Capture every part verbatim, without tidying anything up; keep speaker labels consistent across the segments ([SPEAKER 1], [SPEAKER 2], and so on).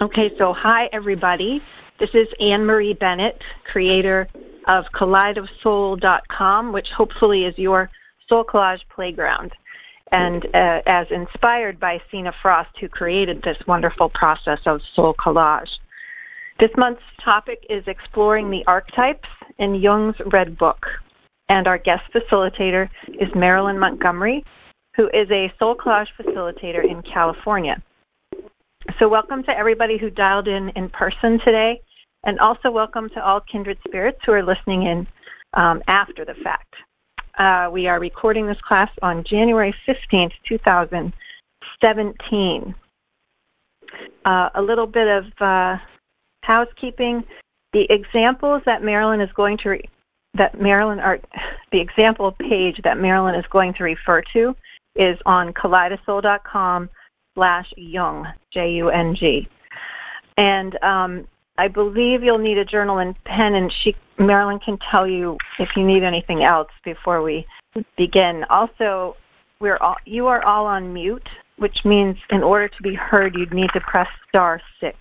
[SPEAKER 1] Okay, so hi everybody. This is Anne Marie Bennett, creator of Kaleido Soul dot com, which hopefully is your soul collage playground, and uh, as inspired by Sina Frost, who created this wonderful process of soul collage. This month's topic is exploring the archetypes in Jung's Red Book, and our guest facilitator is Marilyn Montgomery, who is a soul collage facilitator in California. So welcome to everybody who dialed in in person today, and also welcome to all kindred spirits who are listening in um, after the fact. Uh, we are recording this class on January fifteenth, two thousand seventeen. Uh, a little bit of uh, housekeeping. The examples that Marilyn is going to, re- that Marilyn, are, the example page that Marilyn is going to refer to is on Kaleido Soul dot com slash Jung, J U N G. And um, I believe you'll need a journal and pen, and she, Marilyn can tell you if you need anything else before we begin. Also, we're all, you are all on mute, which means in order to be heard, you'd need to press star six.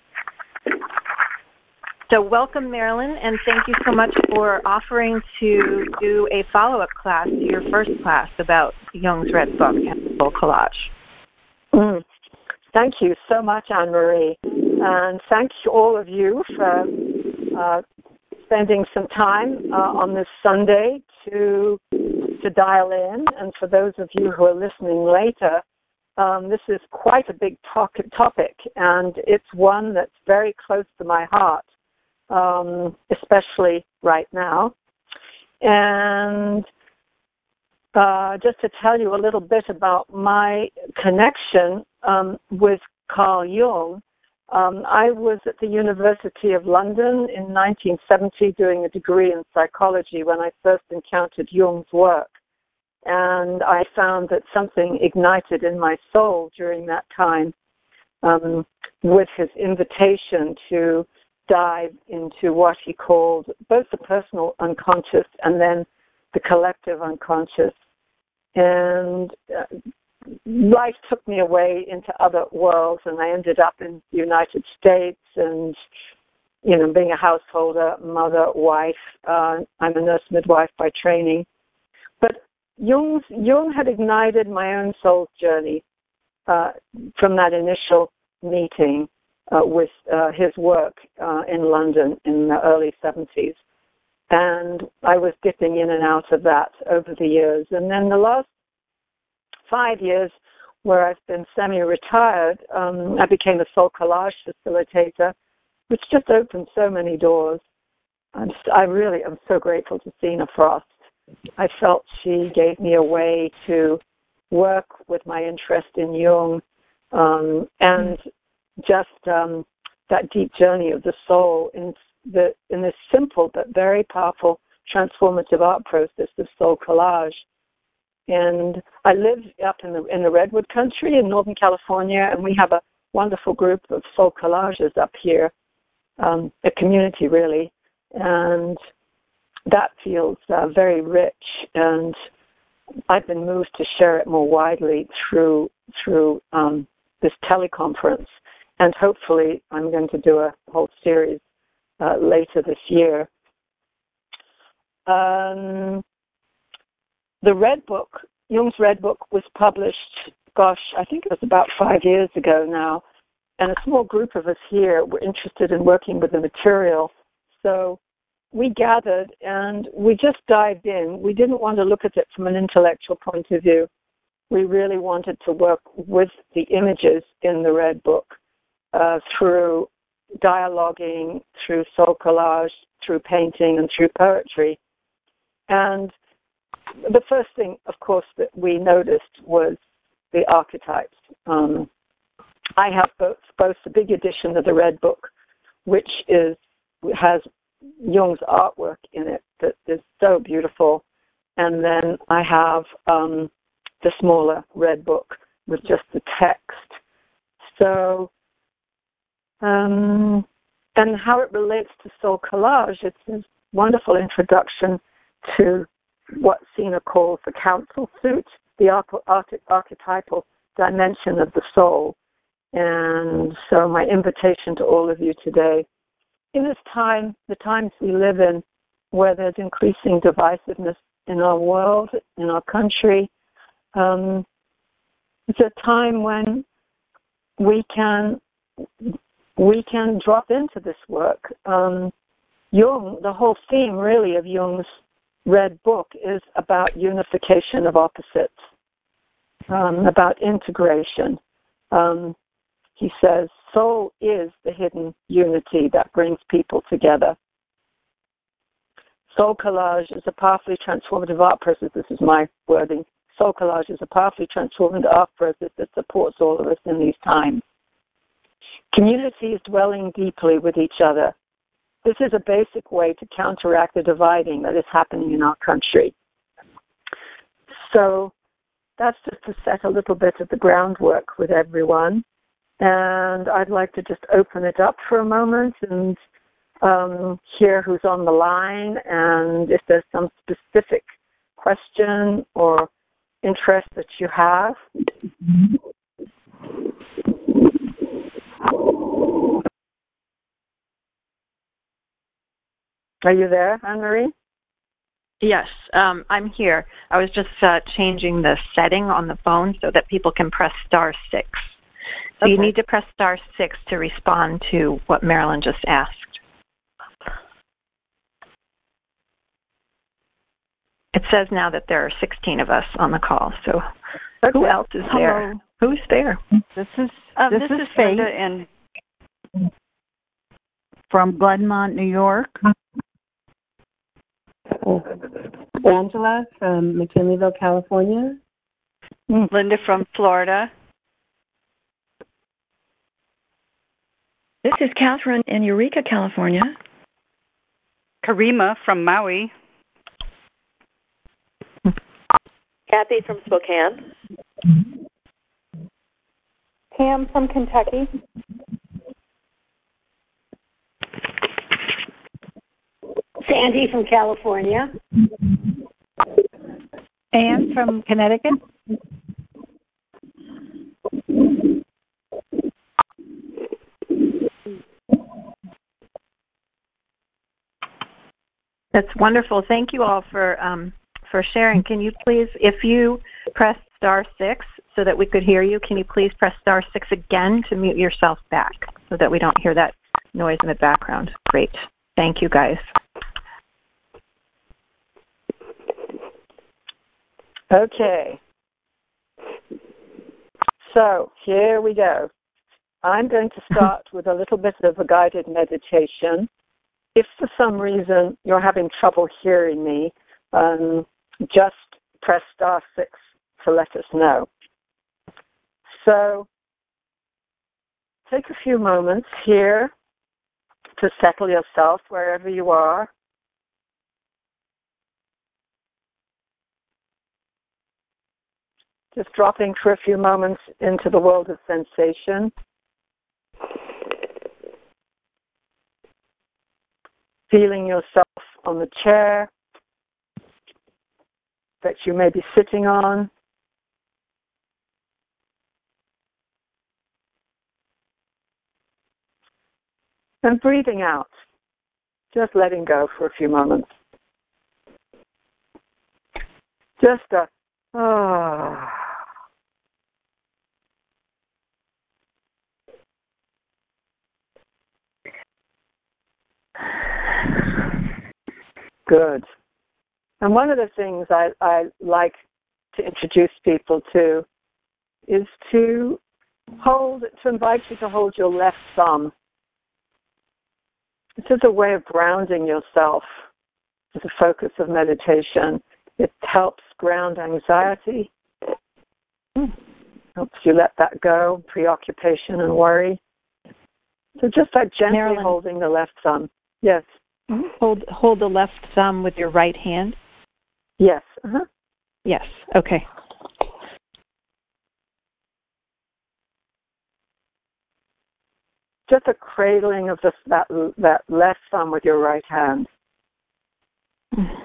[SPEAKER 1] So welcome, Marilyn, and thank you so much for offering to do a follow-up class to your first class about Jung's Red Book and soul collage.
[SPEAKER 2] Mm. Thank you so much, Anne-Marie, and thank you all of you for uh, spending some time uh, on this Sunday to to dial in, and for those of you who are listening later, um, this is quite a big to- topic, and it's one that's very close to my heart, um, especially right now. And Uh, just to tell you a little bit about my connection um, with Carl Jung, um, I was at the University of London in nineteen seventy doing a degree in psychology when I first encountered Jung's work. And I found that something ignited in my soul during that time um, with his invitation to dive into what he called both the personal unconscious and then the collective unconscious. And uh, life took me away into other worlds, and I ended up in the United States and, you know, being a householder, mother, wife. Uh, I'm a nurse midwife by training. But Jung's, Jung had ignited my own soul's journey uh, from that initial meeting uh, with uh, his work uh, in London in the early seventies. And I was dipping in and out of that over the years. And then the last five years, where I've been semi-retired, um, I became a soul collage facilitator, which just opened so many doors. I'm just, I really am so grateful to Sina Frost. I felt she gave me a way to work with my interest in Jung um, and just um, that deep journey of the soul in The, in this simple but very powerful transformative art process of soul collage. And I live up in the in the Redwood country in Northern California, and we have a wonderful group of soul collages up here, um, a community really, and that feels uh, very rich. And I've been moved to share it more widely through through um, this teleconference, and hopefully I'm going to do a whole series Uh, later this year. Um, the Red Book, Jung's Red Book, was published, gosh, I think it was about five years ago now, and a small group of us here were interested in working with the material. So we gathered and we just dived in. We didn't want to look at it from an intellectual point of view. We really wanted to work with the images in the Red Book uh, through dialoguing, through soul collage, through painting, and through poetry. And the first thing, of course, that we noticed was the archetypes. Um, I have both, both the big edition of the Red Book, which is has Jung's artwork in it that is so beautiful, and then I have um, the smaller Red Book with just the text. So Um, and how it relates to soul collage, it's a wonderful introduction to what Sina calls the council suit, the arch- arch- archetypal dimension of the soul. And so my invitation to all of you today, in this time, the times we live in, where there's increasing divisiveness in our world, in our country, um, it's a time when we can we can drop into this work. Um, Jung, the whole theme really of Jung's Red Book is about unification of opposites, um, about integration. Um, he says, soul is the hidden unity that brings people together. Soul collage is a powerfully transformative art process. This is my wording. Soul collage is a powerfully transformative art process that supports all of us in these times. Community is dwelling deeply with each other. This is a basic way to counteract the dividing that is happening in our country. So that's just to set a little bit of the groundwork with everyone. And I'd like to just open it up for a moment and um, hear who's on the line, and if there's some specific question or interest that you have. Are you there, Anne-Marie?
[SPEAKER 1] Yes, um, I'm here. I was just uh, changing the setting on the phone so that people can press star six. So okay. You need to press star six to respond to what Marilyn just asked. It says now that there are sixteen of us on the call. So okay. Who else is
[SPEAKER 3] Hello.
[SPEAKER 1] there? Who's there?
[SPEAKER 3] This is uh, this, this is, is Faith and from Glenmont, New York.
[SPEAKER 4] Angela from McKinleyville, California.
[SPEAKER 3] Linda from Florida.
[SPEAKER 5] This is Catherine in Eureka, California.
[SPEAKER 3] Karima from Maui.
[SPEAKER 6] Kathy from Spokane.
[SPEAKER 7] Pam from Kentucky.
[SPEAKER 8] Sandy from California.
[SPEAKER 9] Anne from Connecticut.
[SPEAKER 1] That's wonderful. Thank you all for um, for sharing. Can you please, if you press star six so that we could hear you, can you please press star six again to mute yourself back so that we don't hear that noise in the background? Great. Thank you, guys.
[SPEAKER 2] Okay. So here we go. I'm going to start with a little bit of a guided meditation. If for some reason you're having trouble hearing me, um, just press star six to let us know. So take a few moments here to settle yourself wherever you are. Just dropping for a few moments into the world of sensation. Feeling yourself on the chair that you may be sitting on. And breathing out. Just letting go for a few moments. Just a ah. Good. And one of the things I, I like to introduce people to is to hold, to invite you to hold your left thumb. This is a way of grounding yourself as a focus of meditation. It helps ground anxiety, helps you let that go, preoccupation and worry. So just like gently
[SPEAKER 1] Marilyn.
[SPEAKER 2] holding the left thumb. Yes.
[SPEAKER 1] Mm-hmm. Hold hold the left thumb with your right hand.
[SPEAKER 2] Yes. Uh-huh.
[SPEAKER 1] Yes. Okay.
[SPEAKER 2] Just a cradling of the, that that left thumb with your right hand. Mm-hmm.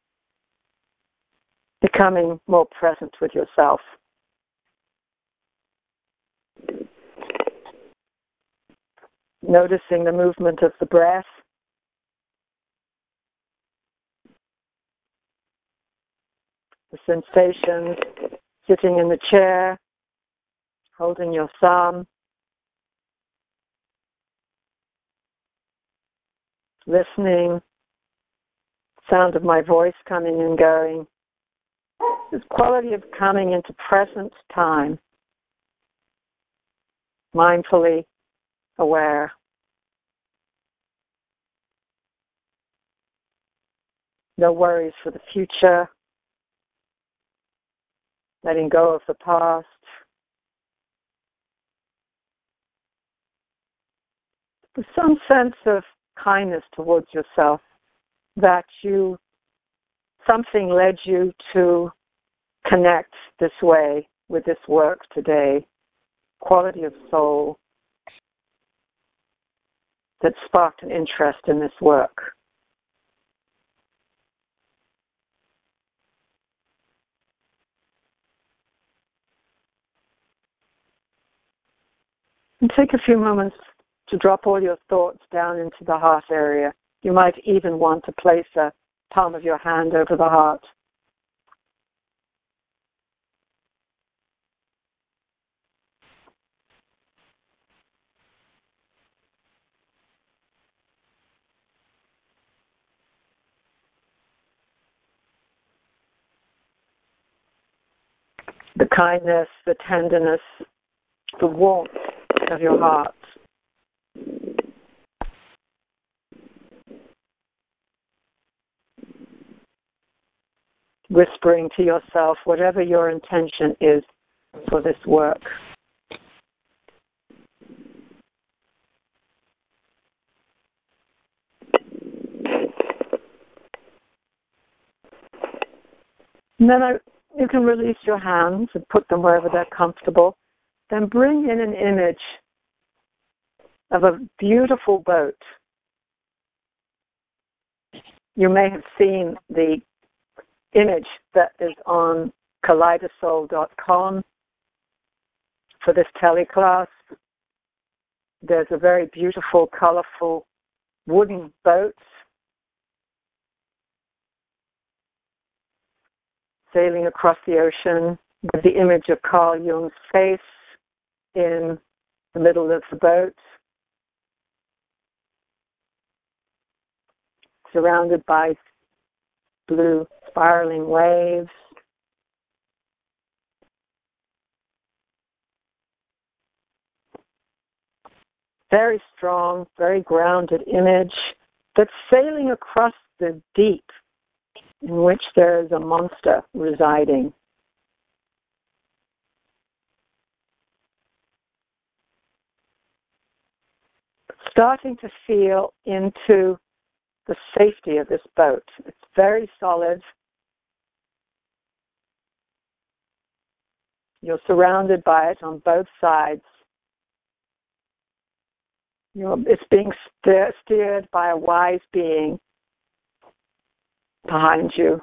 [SPEAKER 2] Becoming more present with yourself. noticing the movement of the breath. The sensations, sitting in the chair, holding your thumb, listening, sound of my voice coming and going. This quality of coming into present time, mindfully aware. No worries for the future, letting go of the past. With some sense of kindness towards yourself, that you, something led you to connect this way with this work today. Quality of soul that sparked an interest in this work. And take a few moments to drop all your thoughts down into the heart area. You might even want to place a palm of your hand over the heart. The kindness, the tenderness, the warmth of your heart. Whispering to yourself whatever your intention is for this work. And then I, you can release your hands and put them wherever they're comfortable. Then bring in an image of a beautiful boat. You may have seen the image that is on kaleidosol dot com for this teleclass. There's a very beautiful, colorful wooden boat sailing across the ocean with the image of Carl Jung's face in the middle of the boat, surrounded by blue spiraling waves. Very strong, very grounded image that's sailing across the deep in which there is a monster residing. Starting to feel into the safety of this boat. It's very solid. You're surrounded by it on both sides. You're, it's being steer, steered by a wise being behind you.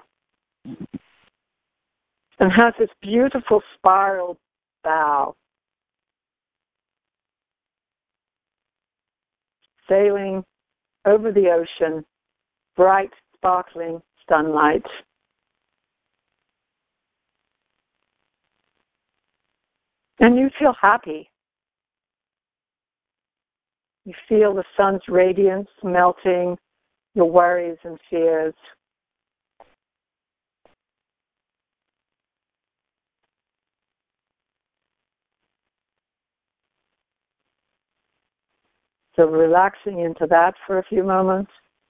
[SPEAKER 2] And has this beautiful spiral bow. Sailing over the ocean, bright, sparkling sunlight. And you feel happy. You feel the sun's radiance melting your worries and fears. So relaxing into that for a few moments.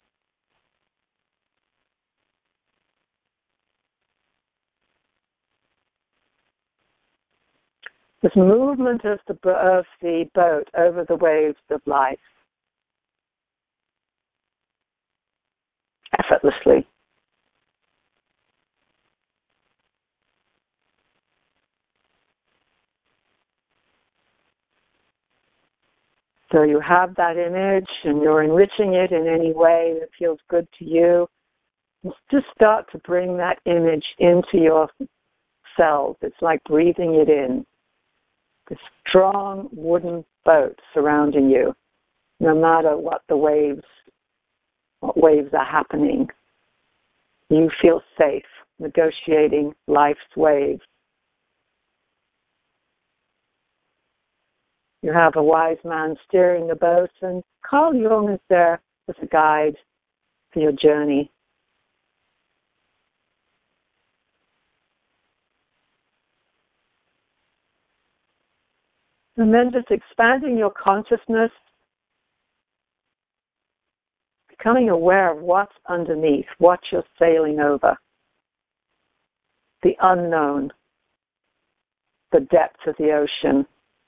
[SPEAKER 2] This movement of the, of the boat over the waves of life. Effortlessly. So you have that image and you're enriching it in any way that feels good to you. Just start to bring that image into your cells. It's like breathing it in. This strong wooden boat surrounding you. no matter what the waves, what waves are happening. You feel safe negotiating life's waves. You have a wise man steering the boat, and Carl Jung is there as a guide for your journey. And then just expanding your consciousness, becoming aware of what's underneath, what you're sailing over, the unknown, the depths of the ocean.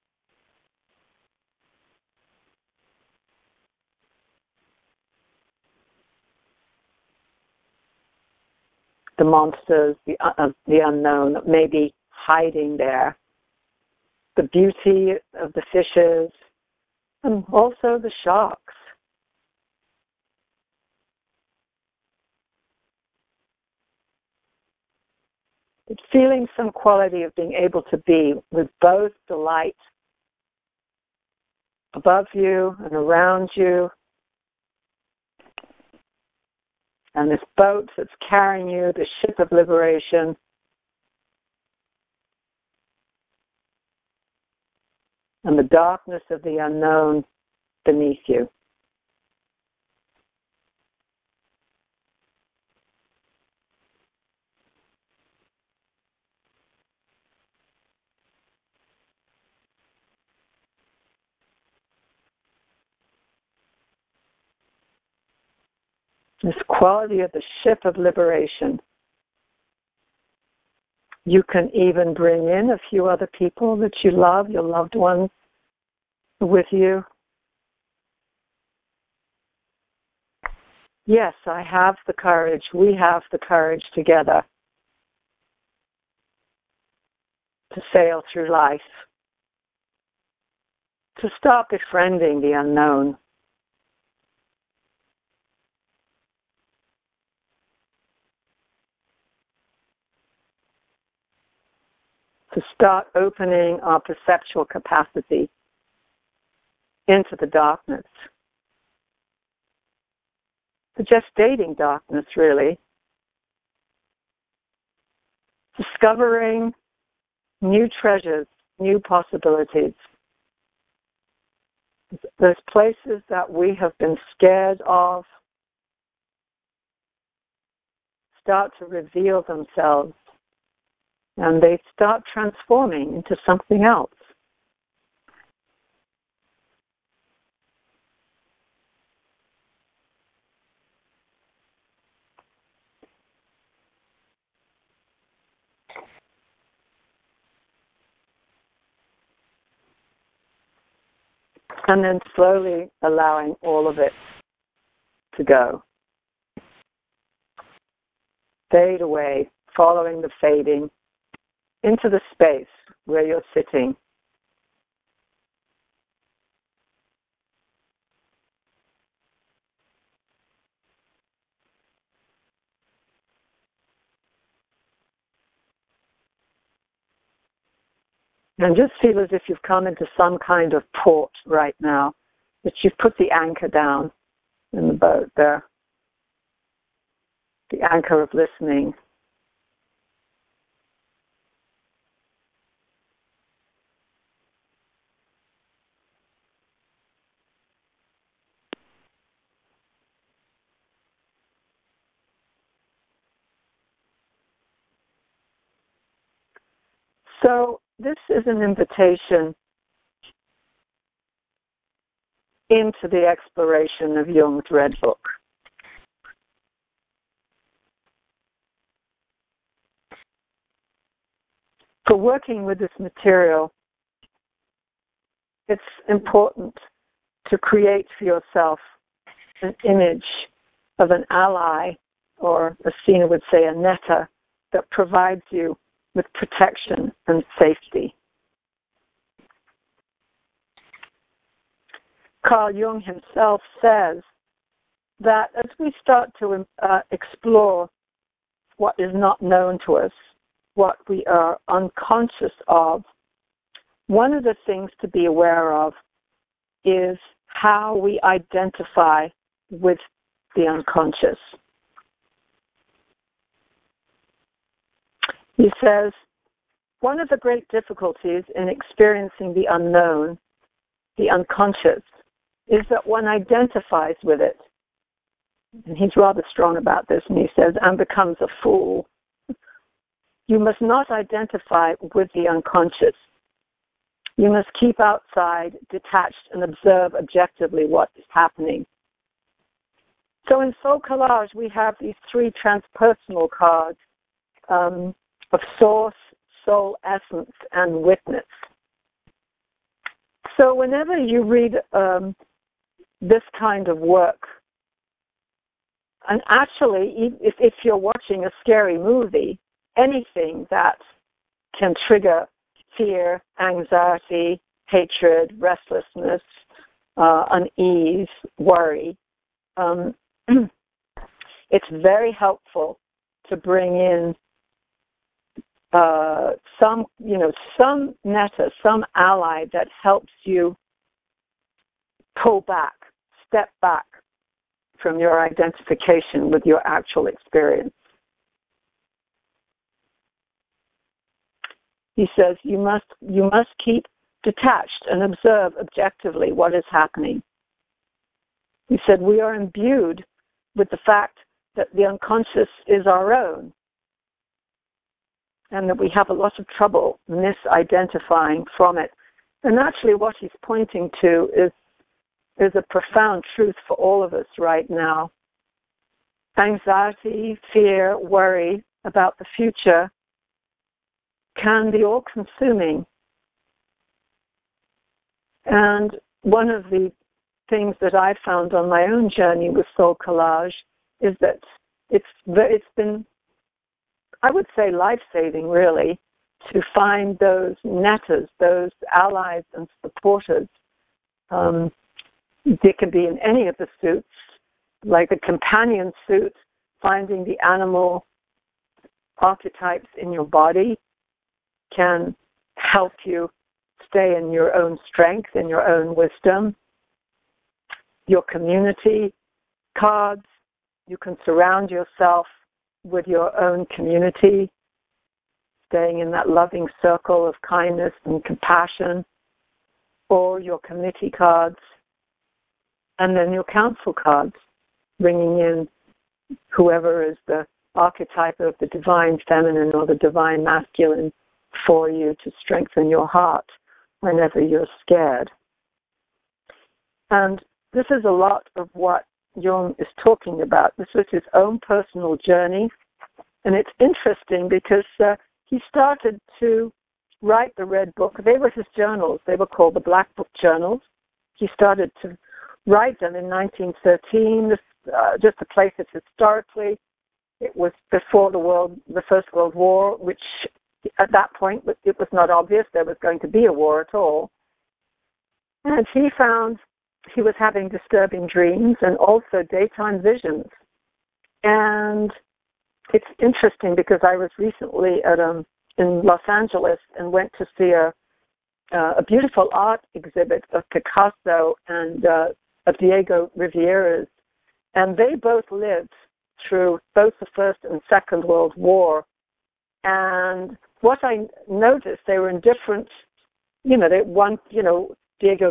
[SPEAKER 2] The monsters, the, uh, the unknown that may be hiding there. The beauty of the fishes, and also the sharks. It's feeling some quality of being able to be with both the light above you and around you, and this boat that's carrying you, the ship of liberation. And the darkness of the unknown beneath you. This quality of the ship of liberation. You can even bring in a few other people that you love, your loved ones, with you. Yes, I have the courage. We have the courage together to sail through life, to start befriending the unknown. To start opening our perceptual capacity into the darkness. The gestating darkness, really. Discovering new treasures, new possibilities. Those places that we have been scared of start to reveal themselves, and they start transforming into something else. And then slowly allowing all of it to go. Fade away, following the fading into the space where you're sitting. And just feel as if you've come into some kind of port right now, that you've put the anchor down in the boat there. The anchor of listening. So this is an invitation into the exploration of Jung's Red Book. For working with this material, it's important to create for yourself an image of an ally, or as Sina would say, a netter, that provides you with protection and safety. Carl Jung himself says that as we start to uh, explore what is not known to us, what we are unconscious of, one of the things to be aware of is how we identify with the unconscious. He says, one of the great difficulties in experiencing the unknown, the unconscious, is that one identifies with it. And he's rather strong about this, and he says, and becomes a fool. You must not identify with the unconscious. You must keep outside, detached, and observe objectively what is happening. So in Soul Collage, we have these three transpersonal cards um, of source, soul essence, and witness. So whenever you read um, this kind of work, and actually, if, if you're watching a scary movie, anything that can trigger fear, anxiety, hatred, restlessness, uh, unease, worry, um, it's very helpful to bring in uh, some, you know, some meta, some ally that helps you pull back, step back from your identification with your actual experience. He says you must you must keep detached and observe objectively what is happening. He said we are imbued with the fact that the unconscious is our own, and that we have a lot of trouble misidentifying from it. And actually what he's pointing to is is a profound truth for all of us right now. Anxiety, fear, worry about the future can be all-consuming. And one of the things that I found on my own journey with Soul Collage is that it's it's been, I would say, life-saving, really, to find those netters, those allies and supporters. Um, they can be in any of the suits, like the companion suit, finding the animal archetypes in your body can help you stay in your own strength, in your own wisdom. Your community cards, you can surround yourself with your own community, staying in that loving circle of kindness and compassion, or your committee cards, and then your council cards, bringing in whoever is the archetype of the divine feminine or the divine masculine for you to strengthen your heart whenever you're scared. And this is a lot of what Jung is talking about. This was his own personal journey. And it's interesting because uh, he started to write the Red Book. They were his journals. They were called the Black Book Journals. He started to write them in nineteen thirteen, this, uh, just to place it historically. It was before the world, the First World War, which at that point it was not obvious there was going to be a war at all. And he found he was having disturbing dreams and also daytime visions. And it's interesting because I was recently at um, in Los Angeles and went to see a uh, a beautiful art exhibit of Picasso and uh, of Diego Rivera's, and they both lived through both the First and Second World War. And what I noticed, they were in different, you know, they one, you know, Diego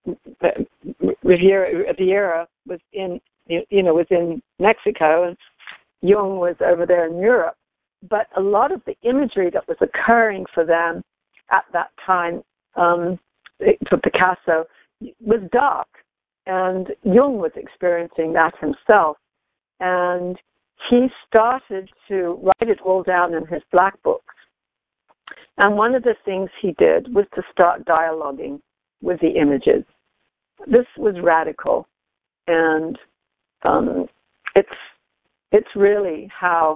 [SPEAKER 2] Rivera, Rivera was in, you know, was in Mexico, and Jung was over there in Europe. But a lot of the imagery that was occurring for them at that time, um, for Picasso, was dark. And Jung was experiencing that himself. And he started to write it all down in his black books. And one of the things he did was to start dialoguing with the images. This was radical. And um, it's it's really how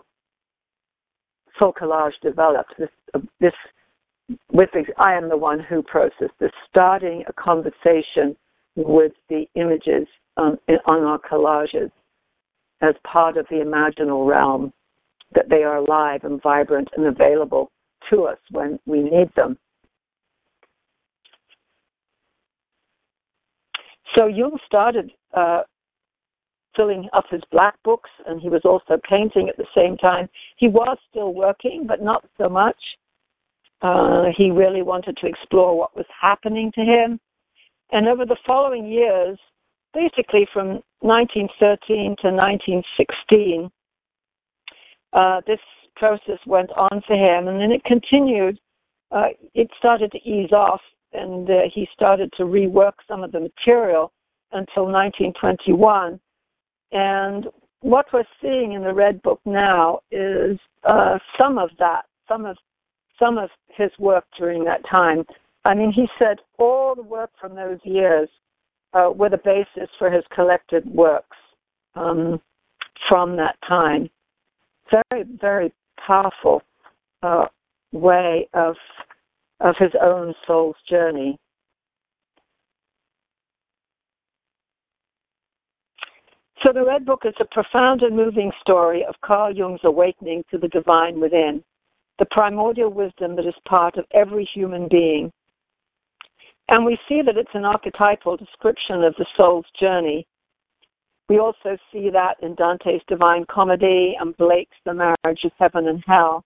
[SPEAKER 2] Soul Collage developed. This, uh, this with the, I am the one who process this, starting a conversation with the images um, in, on our collages as part of the imaginal realm, that they are alive and vibrant and available to us when we need them. So Jung started uh, filling up his black books, and he was also painting at the same time. He was still working, but not so much. Uh, he really wanted to explore what was happening to him. And over the following years, basically from nineteen thirteen to nineteen sixteen, uh, this process went on for him, and then it continued. Uh, it started to ease off, and uh, he started to rework some of the material until nineteen twenty-one. And what we're seeing in the Red Book now is uh, some of that, some of some of his work during that time. I mean, he said all the work from those years uh, were the basis for his collected works um, from that time. Very, very powerful uh, way of of his own soul's journey. So the Red Book is a profound and moving story of Carl Jung's awakening to the divine within, the primordial wisdom that is part of every human being. And we see that it's an archetypal description of the soul's journey. We also see that in Dante's Divine Comedy and Blake's The Marriage of Heaven and Hell.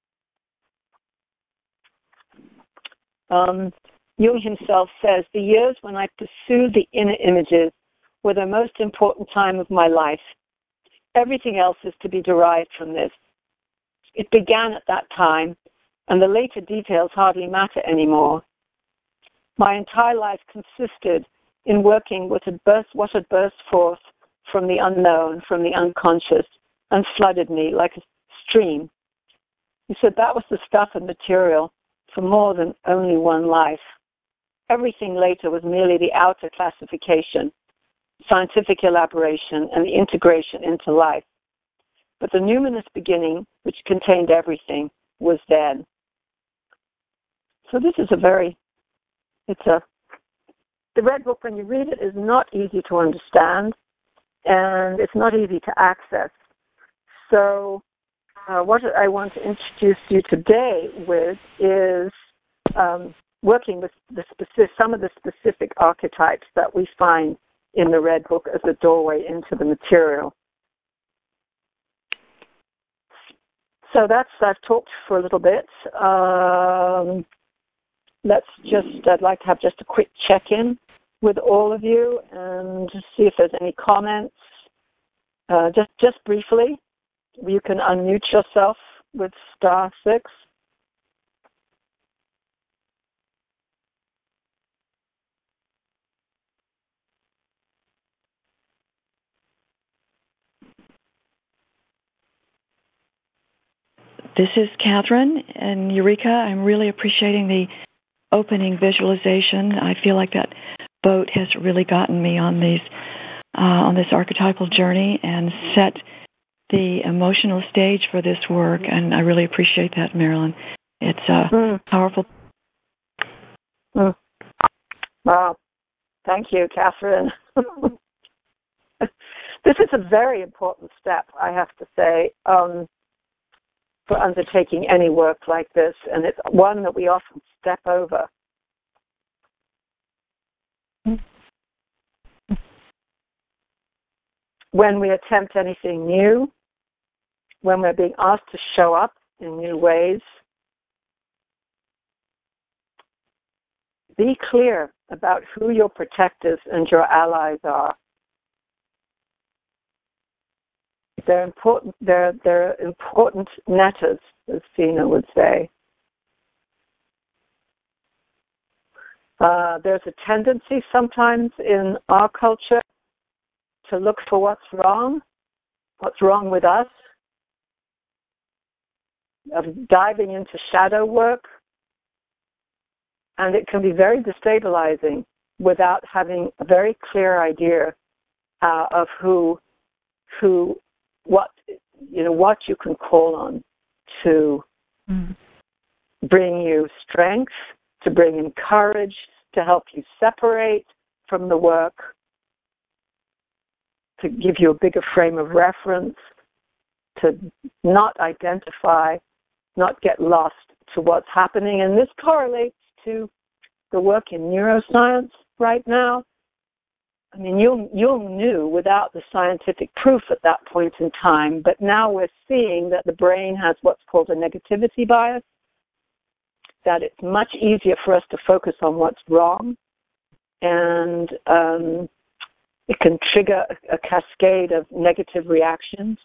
[SPEAKER 2] Um, Jung himself says, the years when I pursued the inner images were the most important time of my life. Everything else is to be derived from this. It began at that time, and the later details hardly matter anymore. My entire life consisted in working with had burst, what had burst forth from the unknown, from the unconscious, and flooded me like a stream. He said that was the stuff and material for more than only one life. Everything later was merely the outer classification, scientific elaboration, and the integration into life. But the numinous beginning, which contained everything, was then. So this is a very, it's a, the Red Book, when you read it, is not easy to understand, and it's not easy to access. So uh, what I want to introduce you today with is um, working with the specific, some of the specific archetypes that we find in the Red Book as a doorway into the material. So that's, I've talked for a little bit. Um, let's just, I'd like to have just a quick check-in with all of you and just see if there's any comments. Uh, just, just briefly, you can unmute yourself with star six.
[SPEAKER 5] This is Catherine and Eureka. I'm really appreciating the opening visualization. I feel like that boat has really gotten me on these uh, on this archetypal journey and set the emotional stage for this work. And I really appreciate that, Marilyn. It's uh, mm. powerful.
[SPEAKER 2] Mm. Wow. Thank you, Catherine. This is a very important step, I have to say. Um, for undertaking any work like this, and it's one that we often step over. When we attempt anything new, when we're being asked to show up in new ways, be clear about who your protectors and your allies are. They're important. They're they're important netters, as Sina would say. Uh, there's a tendency sometimes in our culture to look for what's wrong, what's wrong with us, of diving into shadow work, and it can be very destabilizing without having a very clear idea uh, of who who. What you know, what you can call on to mm. bring you strength, to bring in courage, to help you separate from the work, to give you a bigger frame of reference, to not identify, not get lost to what's happening. And this correlates to the work in neuroscience right now. I mean, Jung, Jung knew without the scientific proof at that point in time, but now we're seeing that the brain has what's called a negativity bias, that it's much easier for us to focus on what's wrong, and um, it can trigger a, a cascade of negative reactions.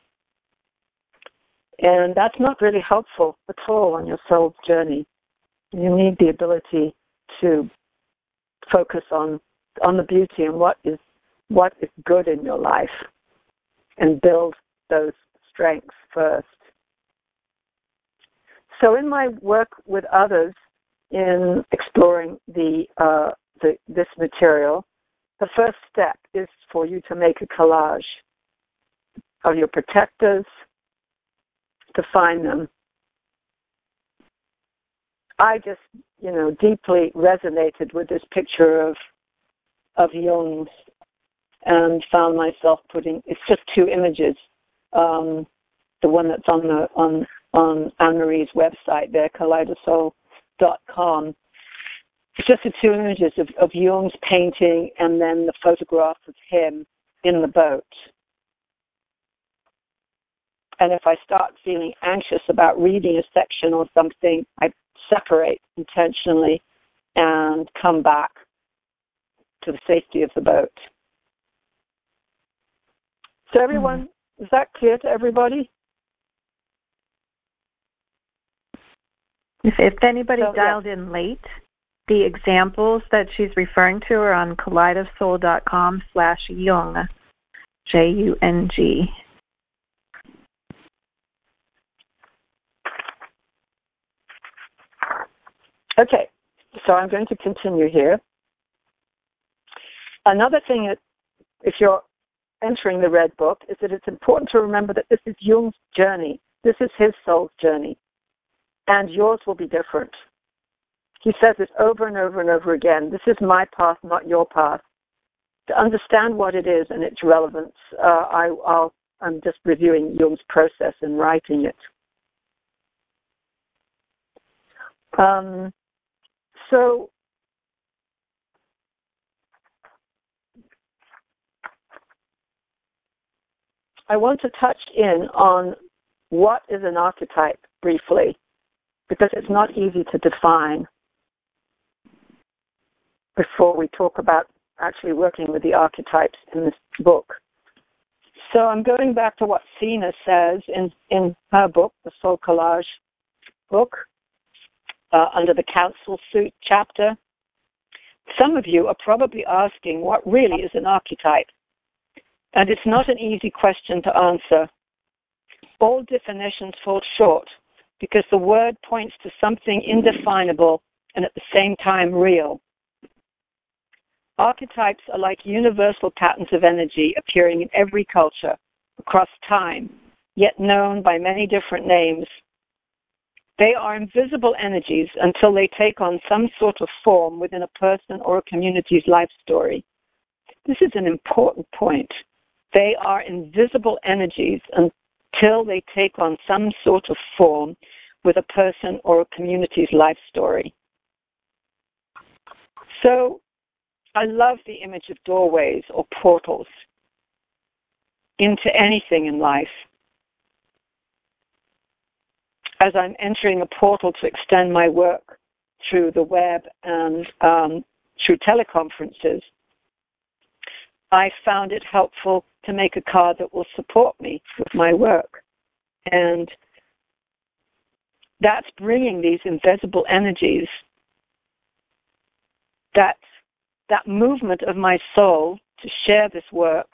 [SPEAKER 2] And that's not really helpful at all on your soul's journey. You need the ability to focus on on the beauty and what is what is good in your life and build those strengths first. So in my work with others in exploring the, uh, the this material, the first step is for you to make a collage of your protectors, to find them. I just, you know, deeply resonated with this picture of of Jung's and found myself putting, it's just two images, um, the one that's on the on on Anne-Marie's website there, kaleidosoul dot com. It's just the two images of, of Jung's painting and then the photograph of him in the boat. And if I start feeling anxious about reading a section or something, I separate intentionally and come back to the safety of the boat. So everyone, mm-hmm. Is that clear to everybody?
[SPEAKER 1] If, if anybody
[SPEAKER 2] so,
[SPEAKER 1] dialed
[SPEAKER 2] yeah.
[SPEAKER 1] in late, the examples that she's referring to are on kaleidosoul dot com slash Jung, J U N G.
[SPEAKER 2] Okay, so I'm going to continue here. Another thing that, if you're entering the Red Book, is that it's important to remember that this is Jung's journey. This is his soul's journey. And yours will be different. He says this over and over and over again. This is my path, not your path. To understand what it is and its relevance, uh, I, I'll, I'm just reviewing Jung's process in writing it. Um, so, I want to touch in on what is an archetype briefly, because it's not easy to define before we talk about actually working with the archetypes in this book. So I'm going back to what Sina says in, in her book, the Soul Collage book, uh, under the Council Suit chapter. Some of you are probably asking what really is an archetype. And it's not an easy question to answer. All definitions fall short because the word points to something indefinable and at the same time real. Archetypes are like universal patterns of energy appearing in every culture across time, yet known by many different names. They are invisible energies until they take on some sort of form within a person or a community's life story. This is an important point. They are invisible energies until they take on some sort of form with a person or a community's life story. So, I love the image of doorways or portals into anything in life. As I'm entering a portal to extend my work through the web and um, through teleconferences, I found it helpful to make a card that will support me with my work. And that's bringing these invisible energies, that, that movement of my soul to share this work.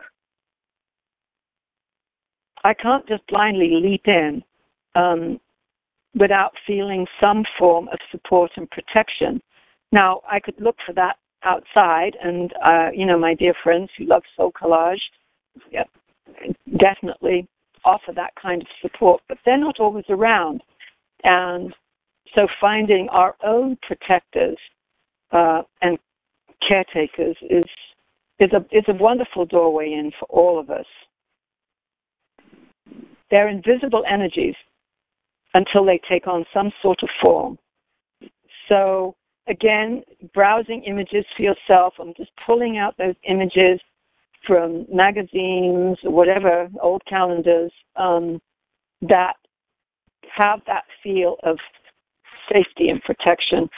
[SPEAKER 2] I can't just blindly leap in um, without feeling some form of support and protection. Now, I could look for that outside, and, uh, you know, my dear friends who love Soul Collage, yeah, definitely offer that kind of support, but they're not always around. And so finding our own protectors uh, and caretakers is is a is a wonderful doorway in for all of us. They're invisible energies until they take on some sort of form. So again, browsing images for yourself. I'm just pulling out those images from magazines, whatever, old calendars, um, that have that feel of safety and protection.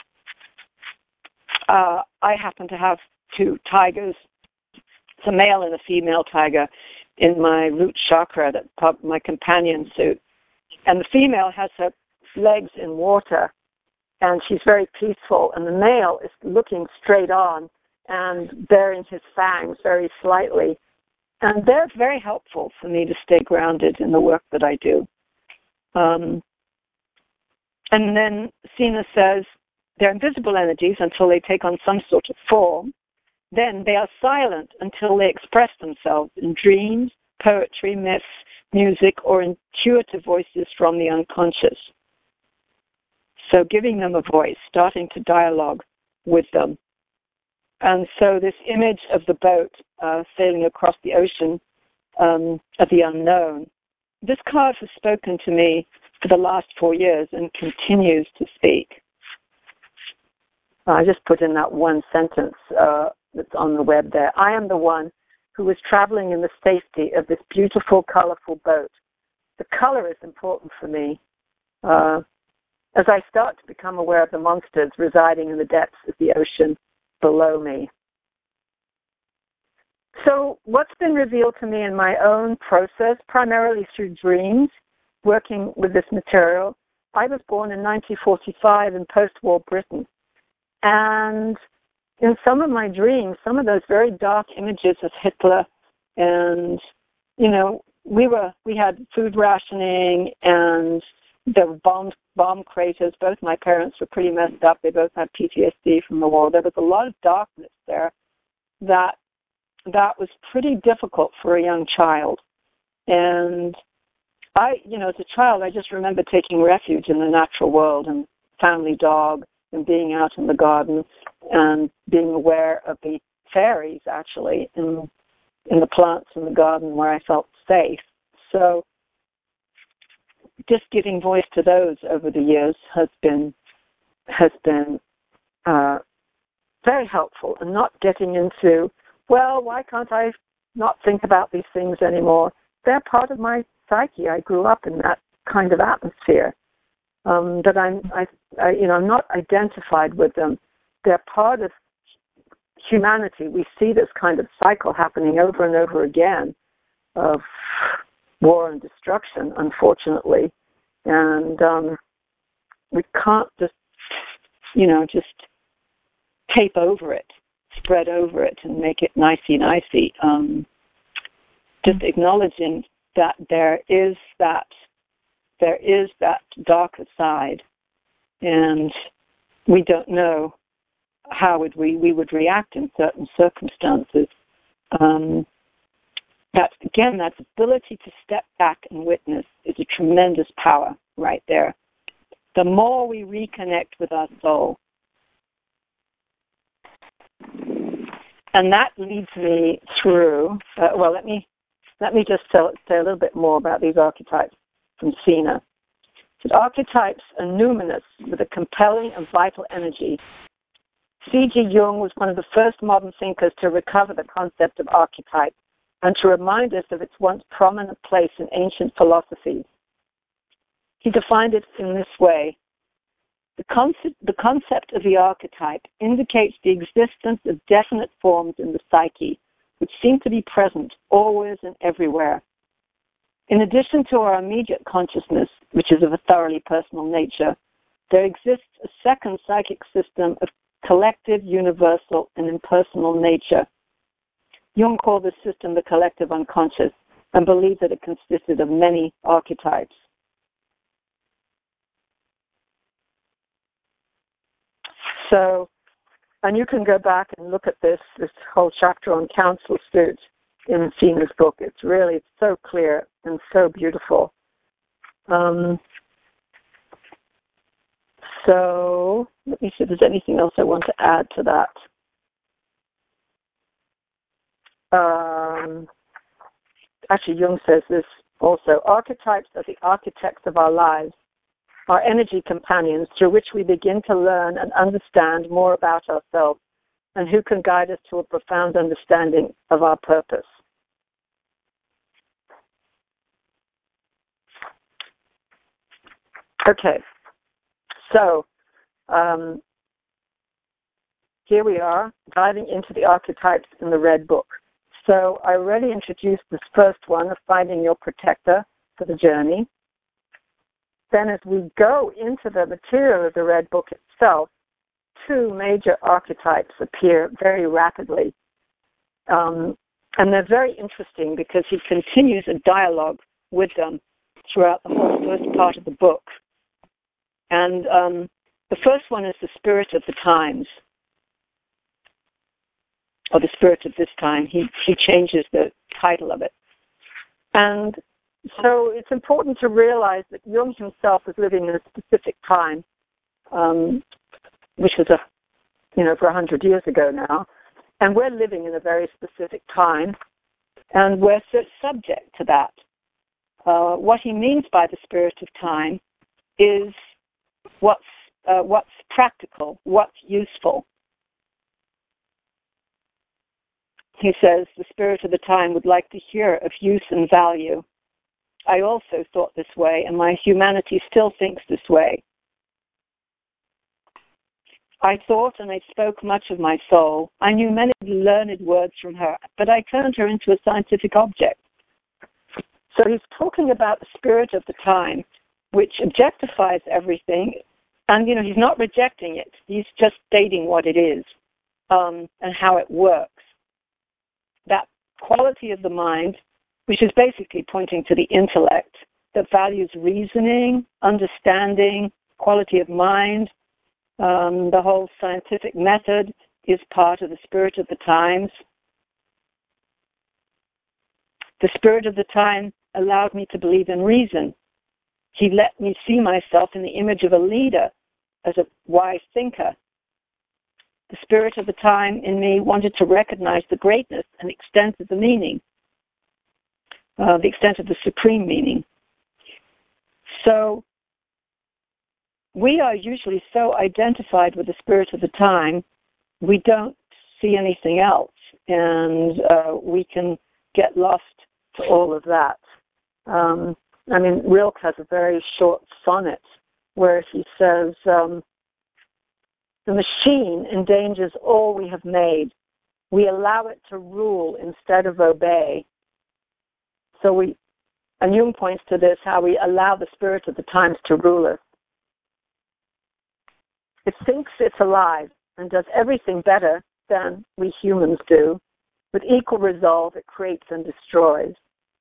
[SPEAKER 2] Uh, I happen to have two tigers, it's a male and a female tiger, in my root chakra, that my companion suit. And the female has her legs in water, and she's very peaceful. And the male is looking straight on and baring his fangs very slightly. And they're very helpful for me to stay grounded in the work that I do. Um, and then Sina says, they're invisible energies until they take on some sort of form. Then they are silent until they express themselves in dreams, poetry, myths, music, or intuitive voices from the unconscious. So giving them a voice, starting to dialogue with them. And so this image of the boat uh, sailing across the ocean um, of the unknown, this card has spoken to me for the last four years and continues to speak. I just put in that one sentence uh, that's on the web there. I am the one who is traveling in the safety of this beautiful, colorful boat. The color is important for me. Uh, as I start to become aware of the monsters residing in the depths of the ocean below me. So what's been revealed to me in my own process, primarily through dreams, working with this material, I was born in nineteen forty-five in post-war Britain. And in some of my dreams, some of those very dark images of Hitler, and, you know, we were, we had food rationing, and there were bomb, bomb craters. Both my parents were pretty messed up. They both had P T S D from the war. There was a lot of darkness there that that was pretty difficult for a young child. And I, you know, as a child, I just remember taking refuge in the natural world and family dog and being out in the garden and being aware of the fairies, actually, in in the plants in the garden where I felt safe. So just giving voice to those over the years has been has been uh, very helpful, and not getting into, well, why can't I not think about these things anymore? They're part of my psyche. I grew up in that kind of atmosphere. Um, that I'm, I, I, you know, I'm not identified with them. They're part of humanity. We see this kind of cycle happening over and over again of war and destruction, unfortunately, and um, we can't just, you know, just tape over it, spread over it, and make it nicey-nicey. Um, just acknowledging that there is that. There is that darker side, and we don't know how would we, we would react in certain circumstances. Um, that, again, that ability to step back and witness is a tremendous power right there. The more we reconnect with our soul, and that leads me through, uh, well, let me, let me just tell, say a little bit more about these archetypes. From Sina. The archetypes are numinous with a compelling and vital energy. C G Jung was one of the first modern thinkers to recover the concept of archetype and to remind us of its once prominent place in ancient philosophies. He defined it in this way. The concept, the concept of the archetype indicates the existence of definite forms in the psyche, which seem to be present always and everywhere. In addition to our immediate consciousness, which is of a thoroughly personal nature, there exists a second psychic system of collective, universal, and impersonal nature. Jung called this system the collective unconscious and believed that it consisted of many archetypes. So, and you can go back and look at this, this whole chapter on council suits in Sina's book. It's really, it's so clear and so beautiful. Um, so let me see if there's anything else I want to add to that. Um, actually, Jung says this also. Archetypes are the architects of our lives, our energy companions through which we begin to learn and understand more about ourselves, and who can guide us to a profound understanding of our purpose. Okay, so um, here we are, diving into the archetypes in the Red Book. So I already introduced this first one of finding your protector for the journey. Then as we go into the material of the Red Book itself, two major archetypes appear very rapidly. Um, and they're very interesting because he continues a dialogue with them throughout the whole first part of the book. And um, the first one is the spirit of the times, or the spirit of this time. He, he changes the title of it. And so it's important to realize that Jung himself was living in a specific time, um, which was, a, you know, for a hundred years ago now. And we're living in a very specific time, and we're so subject to that. Uh, what he means by the spirit of time is what's uh, what's practical, what's useful. He says, the spirit of the time would like to hear of use and value. I also thought this way, and my humanity still thinks this way. I thought and I spoke much of my soul. I knew many learned words from her, but I turned her into a scientific object. So he's talking about the spirit of the time, which objectifies everything, and, you know, he's not rejecting it. He's just stating what it is um, and how it works. That quality of the mind, which is basically pointing to the intellect, that values reasoning, understanding, quality of mind. Um, the whole scientific method is part of the spirit of the times. The spirit of the time allowed me to believe in reason. He let me see myself in the image of a leader, as a wise thinker. The spirit of the time in me wanted to recognize the greatness and extent of the meaning, uh, the extent of the supreme meaning. So we are usually so identified with the spirit of the time, we don't see anything else, and uh, we can get lost to all of that. Um, I mean, Rilke has a very short sonnet where he says, um, the machine endangers all we have made. We allow it to rule instead of obey. So we, and Jung points to this, how we allow the spirit of the times to rule us. It thinks it's alive and does everything better than we humans do. With equal resolve, it creates and destroys.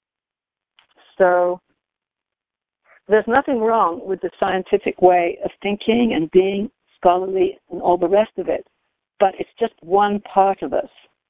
[SPEAKER 2] So there's nothing wrong with the scientific way of thinking and being scholarly and all the rest of it, but it's just one part of us.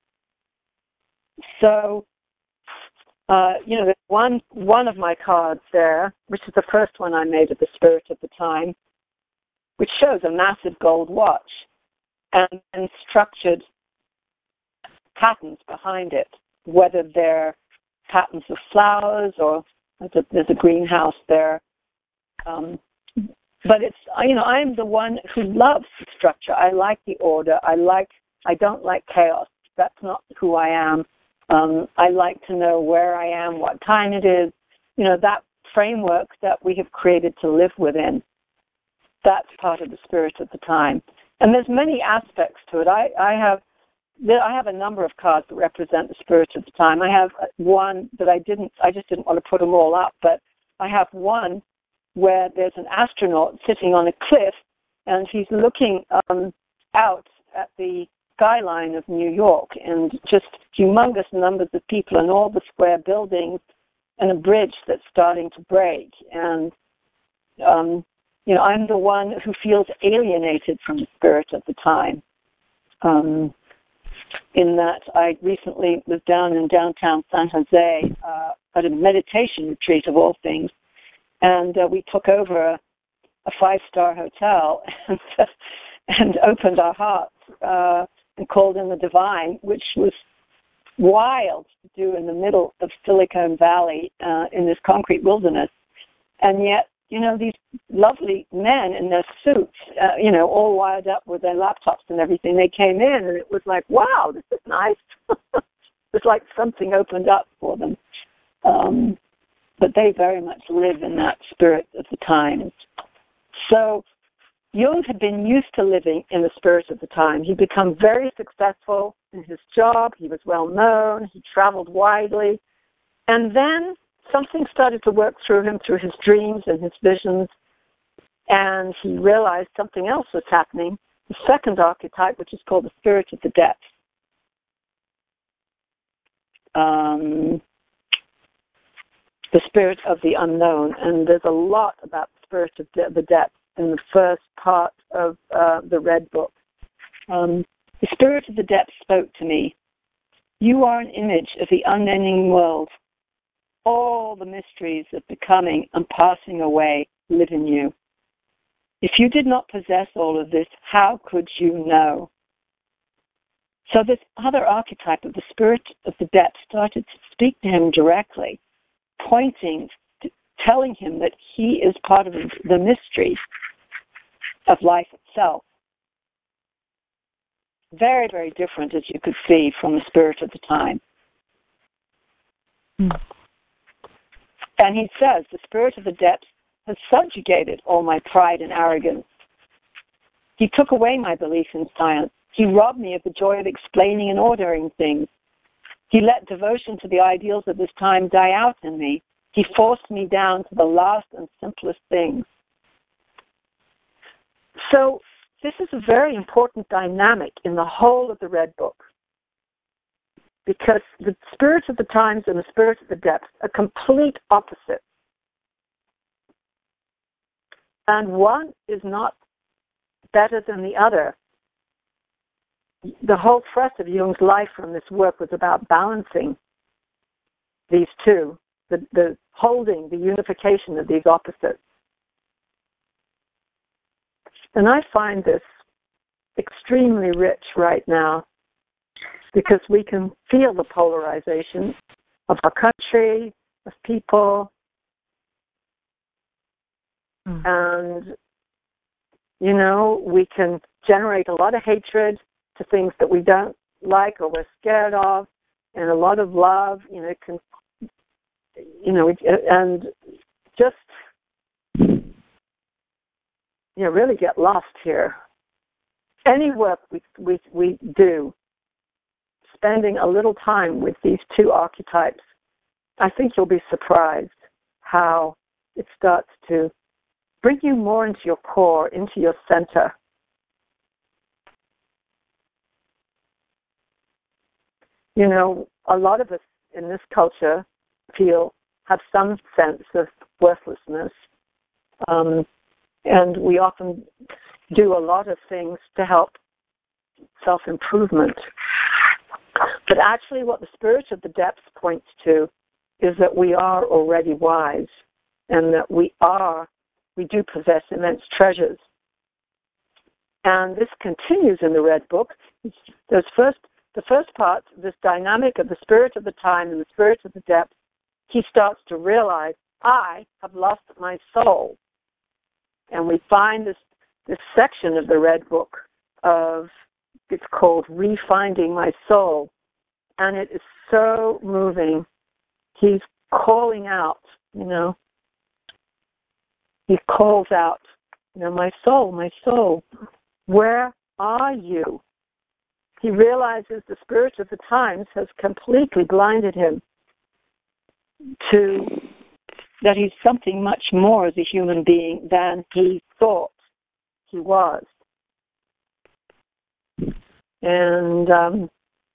[SPEAKER 2] So, uh, you know, there's one, one of my cards there, which is the first one I made of the spirit of the time, which shows a massive gold watch and, and structured patterns behind it, whether they're patterns of flowers or there's a, there's a greenhouse there. Um, but it's, you know, I'm the one who loves structure. I like the order. I like, I don't like chaos. That's not who I am. Um, I like to know where I am, what time it is, you know, that framework that we have created to live within. That's part of the spirit of the time. And there's many aspects to it. I, I have I have a number of cards that represent the spirit of the time. I have one that I didn't, I just didn't want to put them all up, but I have one where there's an astronaut sitting on a cliff and he's looking um, out at the skyline of New York and just humongous numbers of people and all the square buildings and a bridge that's starting to break. And, um, you know, I'm the one who feels alienated from the spirit of the time. Um, in that I recently was down in downtown San Jose uh, at a meditation retreat of all things, and uh, we took over a, a five-star hotel and, uh, and opened our hearts uh, and called in the divine, which was wild to do in the middle of Silicon Valley uh, in this concrete wilderness. And yet, you know, these lovely men in their suits, uh, you know, all wired up with their laptops and everything, they came in and it was like, wow, this is nice. It's like something opened up for them. Um, but they very much live in that spirit of the times. So Jung had been used to living in the spirit of the time. He'd become very successful in his job. He was well known. He traveled widely. And then something started to work through him, through his dreams and his visions, and he realized something else was happening, the second archetype, which is called the spirit of the depths. Um, the spirit of the unknown. And there's a lot about the spirit of de- the depths in the first part of uh, the Red Book. Um, the spirit of the depths spoke to me. You are an image of the unending world. All the mysteries of becoming and passing away live in you. If you did not possess all of this, how could you know? So this other archetype of the spirit of the depths started to speak to him directly, pointing, to, telling him that he is part of the mystery of life itself. Very, very different, as you could see, from the spirit of the time. Mm. And he says, the spirit of the depths has subjugated all my pride and arrogance. He took away my belief in science. He robbed me of the joy of explaining and ordering things. He let devotion to the ideals of this time die out in me. He forced me down to the last and simplest things. So this is a very important dynamic in the whole of the Red Book, because the spirit of the times and the spirit of the depths are complete opposites. And one is not better than the other. The whole thrust of Jung's life from this work was about balancing these two, the, the holding, the unification of these opposites. And I find this extremely rich right now, because we can feel the polarization of our country, of people, mm. and, you know, we can generate a lot of hatred to things that we don't like or we're scared of, and a lot of love, you know, can, you know, and just, you know, really get lost here. Any work we we we do, spending a little time with these two archetypes, I think you'll be surprised how it starts to bring you more into your core, into your center. You know, a lot of us in this culture feel, have some sense of worthlessness, um, and we often do a lot of things to help self-improvement. But actually what the spirit of the depths points to is that we are already wise, and that we are, we do possess immense treasures. And this continues in the Red Book. There's first, the first part, this dynamic of the spirit of the time and the spirit of the depths, he starts to realize, I have lost my soul. And we find this, this section of the Red Book of, it's called Refinding My Soul. And it is so moving. He's calling out, you know, he calls out, you know, my soul, my soul, where are you? He realizes the spirit of the times has completely blinded him to that he's something much more as a human being than he thought he was. And, um,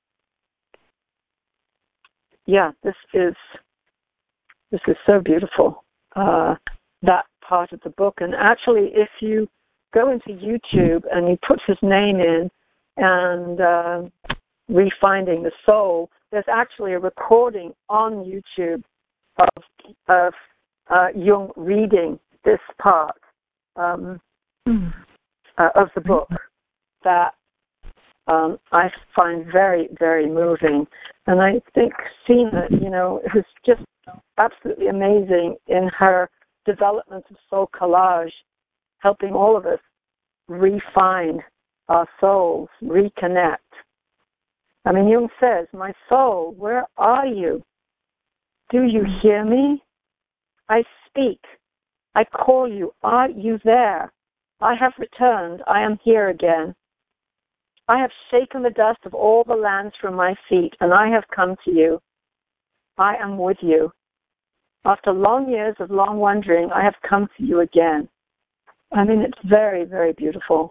[SPEAKER 2] yeah, this is this is so beautiful, uh, that part of the book. And actually, if you go into YouTube and you put his name in and uh, Refinding the Soul, there's actually a recording on YouTube of, of uh, Jung reading this part um, mm. uh, of the book that um, I find very, very moving. And I think Sina, you know, was just absolutely amazing in her development of soul collage, helping all of us refine our souls, reconnect. I mean, Jung says, my soul, where are you? Do you hear me? I speak. I call you. Are you there? I have returned. I am here again. I have shaken the dust of all the lands from my feet, and I have come to you. I am with you. After long years of long wandering, I have come to you again. I mean, it's very, very beautiful.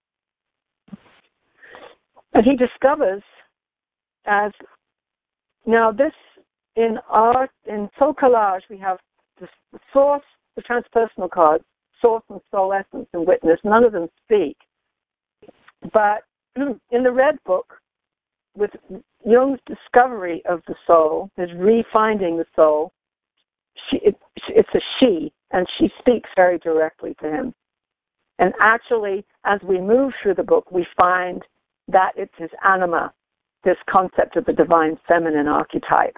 [SPEAKER 2] And he discovers, as now this in our in Soul Collage, we have the, the source, the transpersonal cards, source and soul essence and witness. None of them speak. But in the Red Book, with Jung's discovery of the soul, his refinding the soul, she, it, it's a she, and she speaks very directly to him. And actually, as we move through the book, we find that it's his anima, this concept of the divine feminine archetype.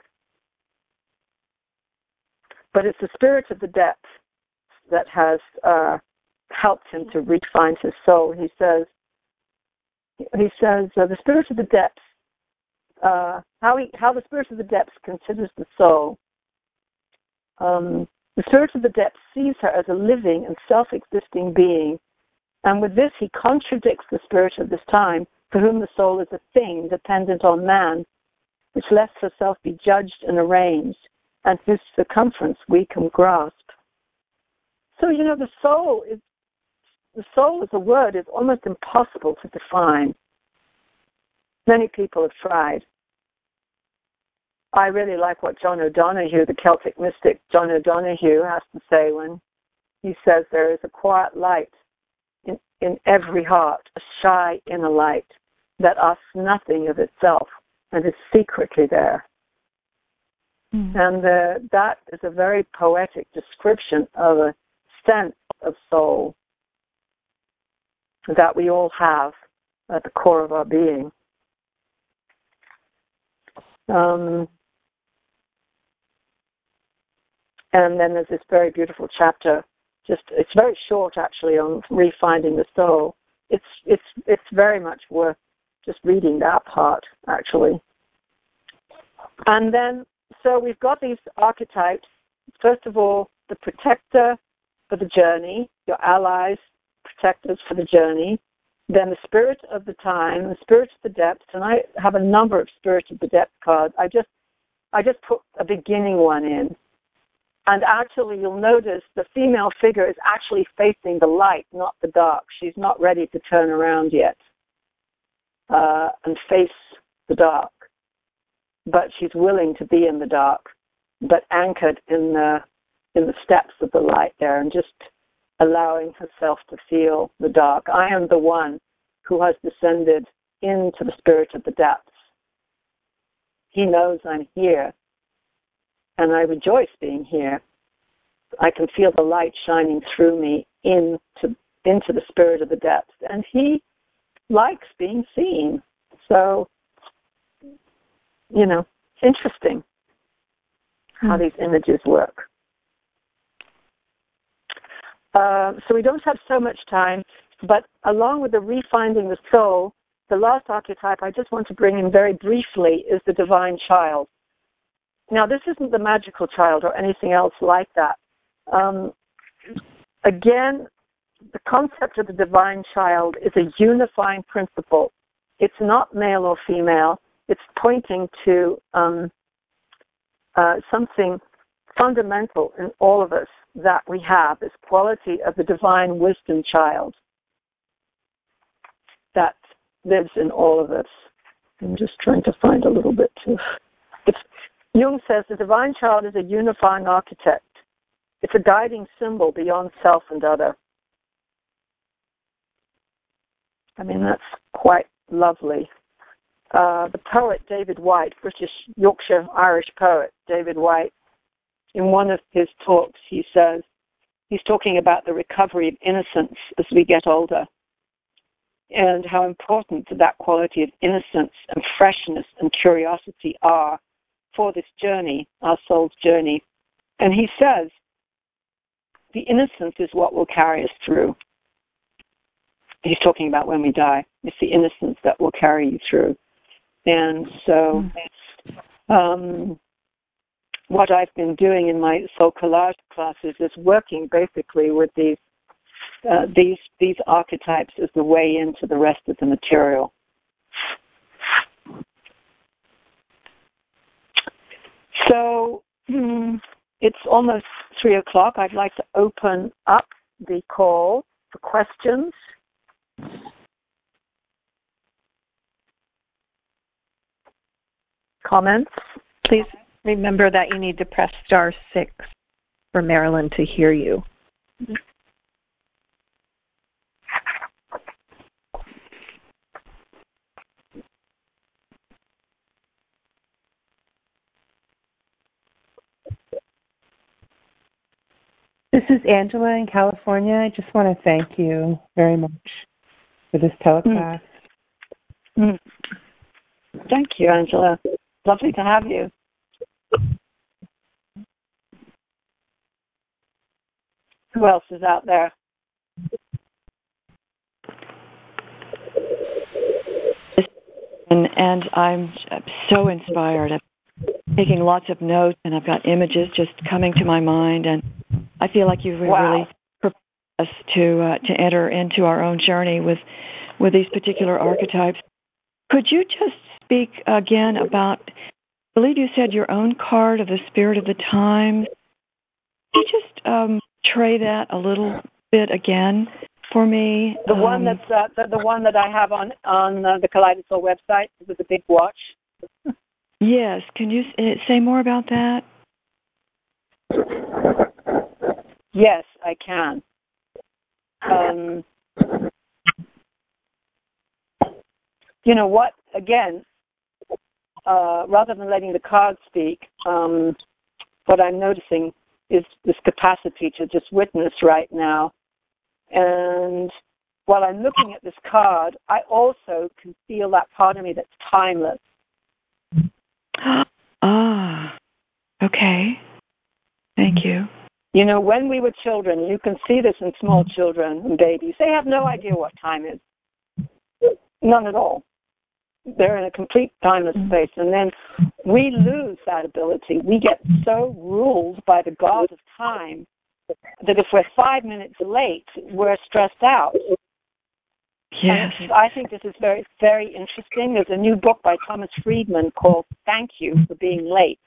[SPEAKER 2] But it's the spirit of the depth that has uh, helped him to refine his soul. He says, he says, uh, the spirit of the depths, uh, how he, how the spirit of the depths considers the soul. Um, the spirit of the depths sees her as a living and self-existing being, and with this he contradicts the spirit of this time, for whom the soul is a thing dependent on man, which lets herself be judged and arranged, and whose circumference we can grasp. So, you know, the soul is, the soul as a word is almost impossible to define. Many people have tried. I really like what John O'Donohue, the Celtic mystic John O'Donohue, has to say when he says there is a quiet light in, in every heart, a shy inner light that asks nothing of itself and is secretly there. Mm. And uh, that is a very poetic description of a sense of soul that we all have at the core of our being. Um, and then there's this very beautiful chapter, just it's very short actually, on refinding the soul. It's it's it's very much worth just reading that part actually. And then so we've got these archetypes. First of all, the protector for the journey, your allies, protectors for the journey. Then the spirit of the time, the spirit of the depths, and I have a number of spirit of the depth cards. I just I just put a beginning one in. And actually you'll notice the female figure is actually facing the light, not the dark. She's not ready to turn around yet uh, and face the dark. But she's willing to be in the dark, but anchored in the in the steps of the light there and just allowing herself to feel the dark. I am the one who has descended into the spirit of the depths. He knows I'm here, and I rejoice being here. I can feel the light shining through me into, into the spirit of the depths, and he likes being seen. So, you know, it's interesting how these images work. Uh, so we don't have so much time, but along with the refinding the soul, the last archetype I just want to bring in very briefly is the divine child. Now, this isn't the magical child or anything else like that. Um, again, the concept of the divine child is a unifying principle. It's not male or female. It's pointing to um, uh, something fundamental in all of us that we have, this quality of the divine wisdom child that lives in all of us. I'm just trying to find a little bit too. It's, Jung says the divine child is a unifying architect. It's a guiding symbol beyond self and other. I mean, that's quite lovely. Uh, the poet David White, British Yorkshire Irish poet David White, in one of his talks, he says, he's talking about the recovery of innocence as we get older and how important that quality of innocence and freshness and curiosity are for this journey, our soul's journey. And he says, the innocence is what will carry us through. He's talking about when we die. It's the innocence that will carry you through. And so um, what I've been doing in my Soul Collage classes is working basically with these uh, these these archetypes as the way into the rest of the material. So hmm, it's almost three o'clock. I'd like to open up the call for questions. Comments?
[SPEAKER 1] Please remember that you need to press star six for Marilyn to hear you.
[SPEAKER 4] This is Angela in California. I just want to thank you very much for this teleclass.
[SPEAKER 2] Mm. Mm. Thank you, Angela. Lovely to have you. Who else is out there?
[SPEAKER 5] And, and I'm so inspired. I'm taking lots of notes, and I've got images just coming to my mind, and I feel like you've
[SPEAKER 2] wow.
[SPEAKER 5] really prepared us to uh, to enter into our own journey with with these particular archetypes. Could you just speak again about, I believe you said your own card of the Spirit of the Times. Could you just um, tray that a little bit again for me?
[SPEAKER 2] The
[SPEAKER 5] um,
[SPEAKER 2] one that's uh, the, the one that I have on on uh, the Kaleidosol website with the big watch.
[SPEAKER 5] Yes. Can you say more about that?
[SPEAKER 2] Yes, I can. Um, you know what? Again, uh, rather than letting the cards speak, um, what I'm noticing is this capacity to just witness right now. And while I'm looking at this card, I also can feel that part of me that's timeless.
[SPEAKER 5] Ah, okay. Thank you.
[SPEAKER 2] You know, when we were children, you can see this in small children and babies, they have no idea what time is. None at all. They're in a complete timeless space. And then we lose that ability. We get so ruled by the god of time that if we're five minutes late, we're stressed out.
[SPEAKER 5] Yes.
[SPEAKER 2] And I think this is very, very interesting. There's a new book by Thomas Friedman called Thank You for Being Late.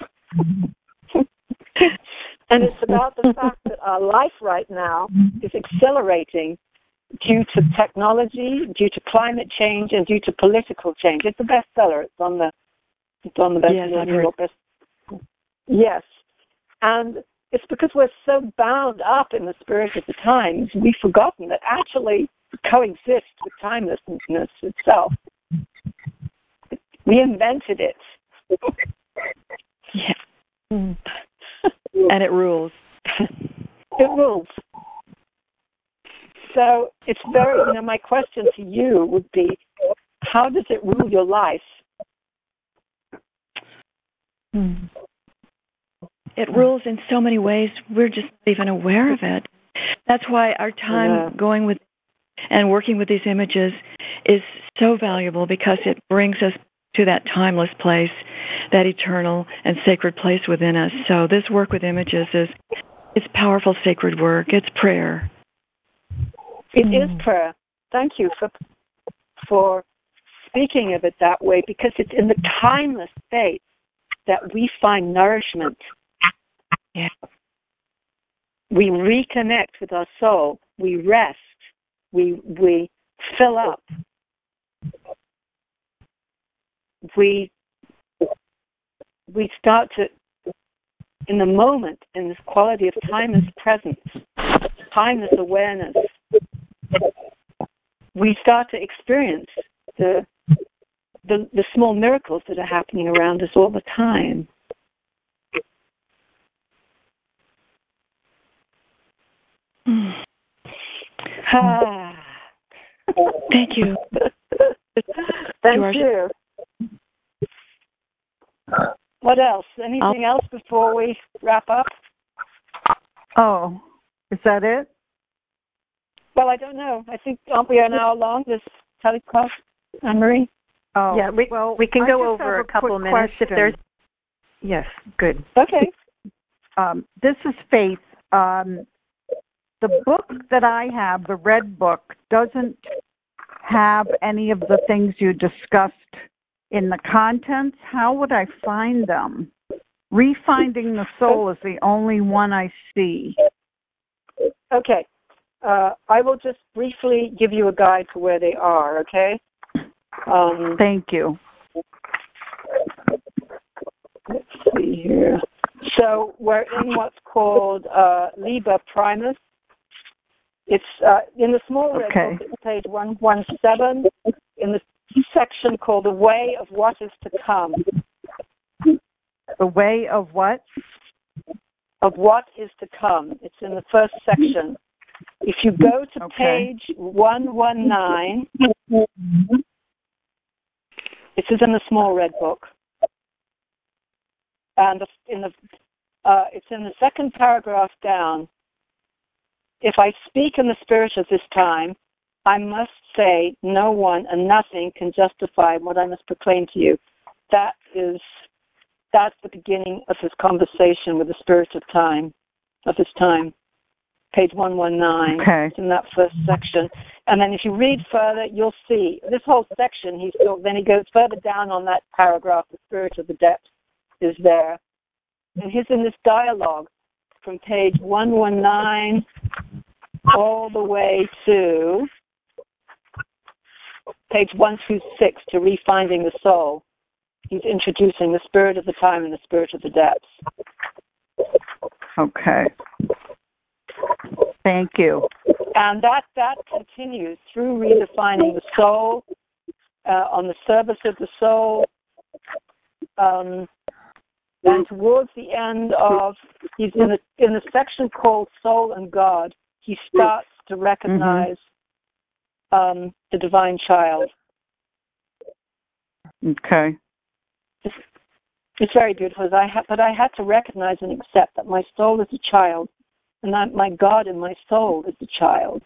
[SPEAKER 2] And it's about the fact that our life right now is accelerating due to technology, due to climate change, and due to political change. It's a bestseller. It's on the it's on the best
[SPEAKER 5] yes,
[SPEAKER 2] New York best. Yes, and it's because we're so bound up in the spirit of the times, we've forgotten that actually coexist with timelessness itself. We invented it.
[SPEAKER 5] Yeah. And it rules.
[SPEAKER 2] It rules. So it's very, you know, my question to you would be, how does it rule your life?
[SPEAKER 5] It rules in so many ways, we're just not even aware of it. That's why our time
[SPEAKER 2] Yeah.
[SPEAKER 5] going with and working with these images is so valuable, because it brings us to that timeless place, that eternal and sacred place within us. So this work with images is it's powerful, sacred work. It's prayer.
[SPEAKER 2] It mm. is prayer. Thank you for for speaking of it that way, because it's in the timeless space that we find nourishment.
[SPEAKER 5] Yeah.
[SPEAKER 2] We reconnect with our soul. We rest. We we fill up. We we start to, in the moment, in this quality of timeless presence, timeless awareness, we start to experience the, the the small miracles that are happening around us all the time. Ah.
[SPEAKER 5] Thank you.
[SPEAKER 2] Thank
[SPEAKER 5] George.
[SPEAKER 2] you. What else? Anything
[SPEAKER 3] I'll...
[SPEAKER 2] else before we wrap up?
[SPEAKER 3] Oh, is that it?
[SPEAKER 2] Well, I don't know. I think, aren't we an hour long, this telecast, Anne-Marie?
[SPEAKER 3] Oh,
[SPEAKER 1] yeah, we,
[SPEAKER 3] well,
[SPEAKER 1] we can
[SPEAKER 3] I
[SPEAKER 1] go over
[SPEAKER 3] a,
[SPEAKER 1] a couple minutes
[SPEAKER 3] question.
[SPEAKER 1] if there's... Yes, good.
[SPEAKER 2] Okay.
[SPEAKER 3] Um, this is Faith. Um, the book that I have, the red book, doesn't have any of the things you discussed in the contents. How would I find them? Refinding the Soul is the only one I see.
[SPEAKER 2] Okay. Uh, I will just briefly give you a guide to where they are, okay? Um,
[SPEAKER 3] Thank you.
[SPEAKER 2] Let's see here. So we're in what's called uh, Liber Primus. It's uh, in the small red
[SPEAKER 3] Okay.
[SPEAKER 2] book, it's page one seventeen, in the section called The Way of What Is to Come.
[SPEAKER 3] The Way of what?
[SPEAKER 2] Of What Is to Come. It's in the first section. If you go to
[SPEAKER 3] Okay.
[SPEAKER 2] page one nineteen, this is in the small red book. And the, in the, uh, it's in the second paragraph down. If I speak in the spirit of this time, I must say no one and nothing can justify what I must proclaim to you. That is, that's the beginning of his conversation with the spirit of time, of his time. Page one nineteen.
[SPEAKER 3] Okay.
[SPEAKER 2] It's in that first section. And then if you read further, you'll see this whole section. He's still, then he goes further down on that paragraph. The spirit of the depths is there, and he's in this dialogue from page one nineteen all the way to page one twenty-six to Refinding the Soul. He's introducing the spirit of the time and the spirit of the depths.
[SPEAKER 3] Okay. Thank you.
[SPEAKER 2] And that, that continues through Redefining the Soul, uh, on the service of the soul, um, and towards the end of, he's in the, in the section called Soul and God, he starts to recognize mm-hmm. um, the divine child.
[SPEAKER 3] Okay.
[SPEAKER 2] It's, it's very beautiful, I ha- but I had to recognize and accept that my soul is a child, and that my God in my soul is a child.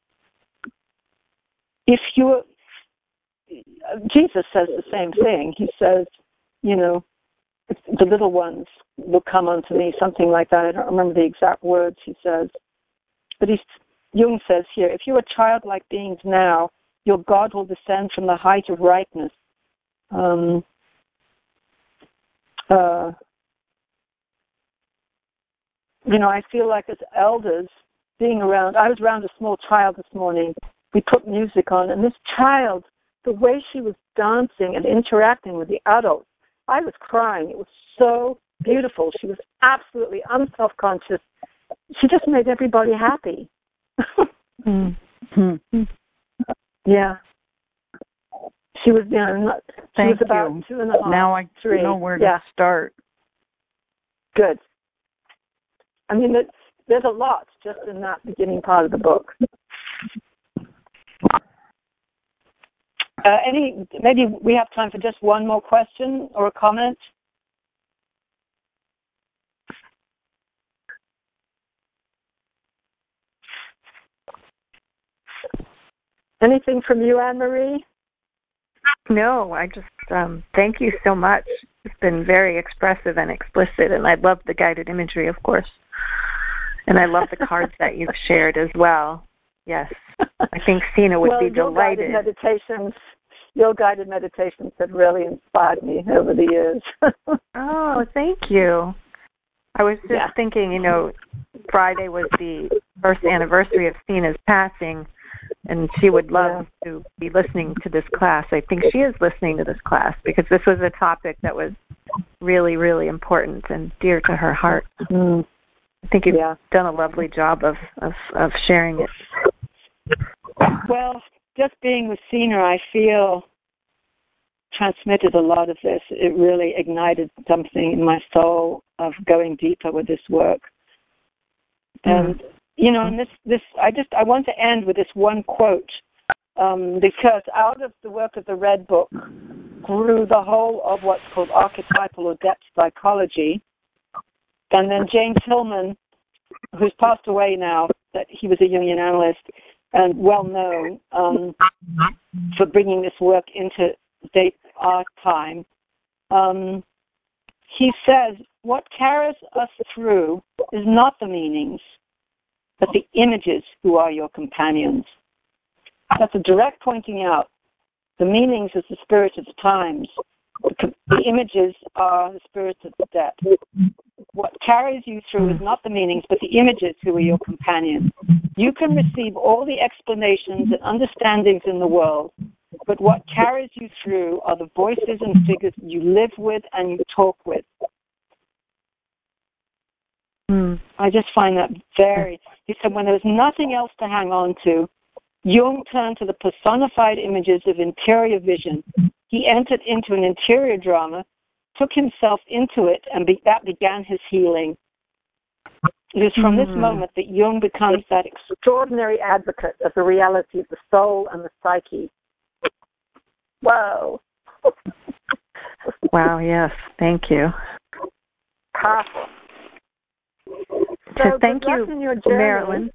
[SPEAKER 2] If you, Jesus says the same thing. He says, you know, the little ones will come unto me, something like that. I don't remember the exact words he says. But he's, Jung says here, if you are childlike beings now, your God will descend from the height of ripeness. Um, uh, you know, I feel like as elders, being around, I was around a small child this morning. We put music on, and this child, the way she was dancing and interacting with the adults, I was crying. It was so beautiful. She was absolutely unself-conscious. She just made everybody happy.
[SPEAKER 3] mm-hmm.
[SPEAKER 2] Yeah. She was, you know, not, she
[SPEAKER 3] Thank
[SPEAKER 2] was about
[SPEAKER 3] you.
[SPEAKER 2] two and a half.
[SPEAKER 3] Now I
[SPEAKER 2] three.
[SPEAKER 3] know where to
[SPEAKER 2] yeah.
[SPEAKER 3] start.
[SPEAKER 2] Good. I mean, there's, there's a lot just in that beginning part of the book. Uh, any, maybe we have time for just one more question or a comment. Anything from you, Anne-Marie?
[SPEAKER 10] No, I just um, thank you so much. It's been very expressive and explicit, and I love the guided imagery, of course. And I love the cards that you've shared as well. Yes, I think Sina would
[SPEAKER 2] well,
[SPEAKER 10] be delighted.
[SPEAKER 2] Your guided meditations, your guided meditations have really inspired me over the years.
[SPEAKER 10] Oh, thank you. I was just
[SPEAKER 2] yeah.
[SPEAKER 10] thinking, you know, Friday was the first anniversary of Sina's passing, and she would love yeah. to be listening to this class. I think she is listening to this class because this was a topic that was really, really important and dear to her heart.
[SPEAKER 2] Mm.
[SPEAKER 10] I think you've
[SPEAKER 2] yeah.
[SPEAKER 10] done a lovely job of, of, of sharing it.
[SPEAKER 2] Well, just being with Sina, I feel transmitted a lot of this. It really ignited something in my soul of going deeper with this work. And mm. you know, and this, this, I just, I want to end with this one quote, um, because out of the work of the Red Book grew the whole of what's called archetypal or depth psychology. And then James Hillman, who's passed away now, that he was a Jungian analyst and well known um, for bringing this work into date our time. Um, he says, what carries us through is not the meanings, but the images who are your companions. That's a direct pointing out. The meanings is the spirit of the times. The, the images are the spirits of the dead. What carries you through is not the meanings, but the images who are your companions. You can receive all the explanations and understandings in the world, but what carries you through are the voices and figures you live with and you talk with. Mm. I just find that very... He said when there was nothing else to hang on to, Jung turned to the personified images of interior vision. He entered into an interior drama, took himself into it, and be, that began his healing. It is from mm. this moment that Jung becomes that extraordinary advocate of the reality of the soul and the psyche. Whoa.
[SPEAKER 10] Wow, yes. Thank you.
[SPEAKER 2] Powerful.
[SPEAKER 10] So, so thank you, Marilyn.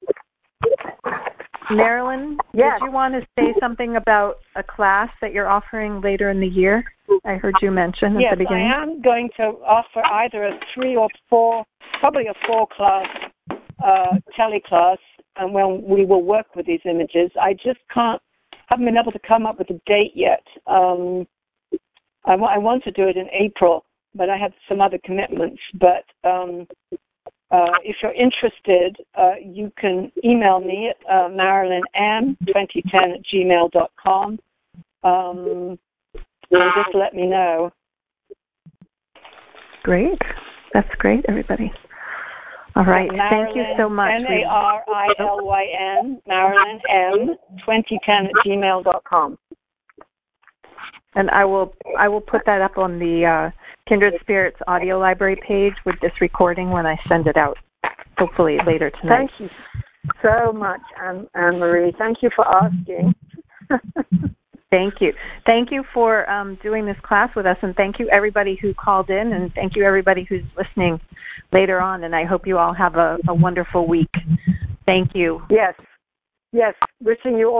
[SPEAKER 10] Marilyn, yes. Did you want to say something about a class that you're offering later in the year? I heard you mention at
[SPEAKER 2] yes,
[SPEAKER 10] the beginning.
[SPEAKER 2] Yes, I am going to offer either a three or four, probably a four-class uh, teleclass, and when we will work with these images. I just can't, haven't been able to come up with a date yet. Um, I, w- I want to do it in April, but I have some other commitments. But um, uh, if you're interested, uh, you can email me at uh, marilyn m twenty ten at gmail dot com. Um, and just let me know.
[SPEAKER 10] Great. That's great, everybody. All right.
[SPEAKER 2] Marilyn,
[SPEAKER 10] thank you so much.
[SPEAKER 2] M A R I L Y N, Marilyn M twenty ten at gmail dot com.
[SPEAKER 10] And I will I will put that up on the uh, Kindred Spirits audio library page with this recording when I send it out, hopefully later tonight.
[SPEAKER 2] Thank you so much, Anne, Anne-Marie. Thank you for asking.
[SPEAKER 10] Thank you. Thank you for um, doing this class with us, and thank you everybody who called in, and thank you everybody who's listening later on, and I hope you all have a, a wonderful week. Thank you.
[SPEAKER 2] Yes. Yes. Wishing you all